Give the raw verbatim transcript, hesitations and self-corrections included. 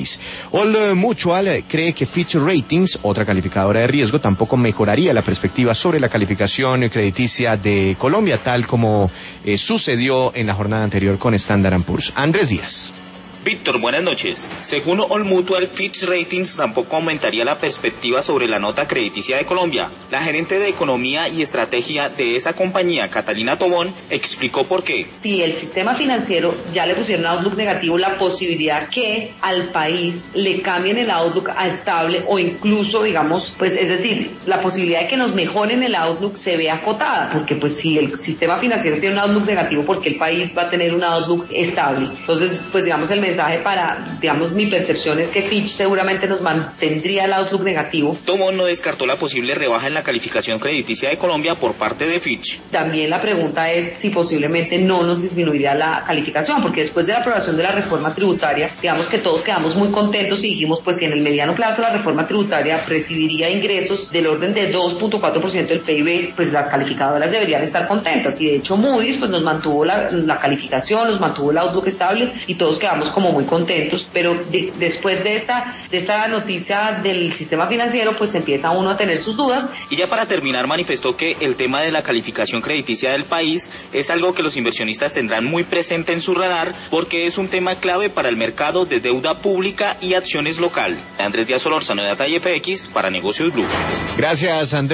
país. Old Mutual cree que Fitch Ratings, otra calificadora de riesgo, tampoco mejoraría la perspectiva sobre la calificación crediticia de Colombia, tal como eh, sucedió en la jornada anterior con Standard and Poor's. Andrés Díaz. Víctor, buenas noches. Según Old Mutual, Fitch Ratings tampoco aumentaría la perspectiva sobre la nota crediticia de Colombia. La gerente de Economía y Estrategia de esa compañía, Catalina Tobón, explicó por qué. Si el sistema financiero ya le pusieron outlook negativo, la posibilidad que al país le cambien el outlook a estable o incluso, digamos, pues es decir, la posibilidad de que nos mejoren el outlook se ve acotada, porque pues si el sistema financiero tiene un outlook negativo, porque el país va a tener un outlook estable. Entonces, pues digamos, el mensaje para, digamos, mi percepción es que Fitch seguramente nos mantendría el outlook negativo. Tobón no descartó la posible rebaja en la calificación crediticia de Colombia por parte de Fitch. También la pregunta es si posiblemente no nos disminuiría la calificación, porque después de la aprobación de la reforma tributaria, digamos que todos quedamos muy contentos y dijimos, pues si en el mediano plazo la reforma tributaria recibiría ingresos del orden de dos punto cuatro por ciento del P I B, pues las calificadoras deberían estar contentas, y de hecho Moody's pues nos mantuvo la, la calificación, nos mantuvo el outlook estable y todos quedamos como muy contentos, pero de, después de esta, de esta noticia del sistema financiero, pues empieza uno a tener sus dudas. Y ya para terminar, manifestó que el tema de la calificación crediticia del país es algo que los inversionistas tendrán muy presente en su radar, porque es un tema clave para el mercado de deuda pública y acciones local. Andrés Díaz Solórzano de Data y F X para Negocios Blue. Gracias, Andrés.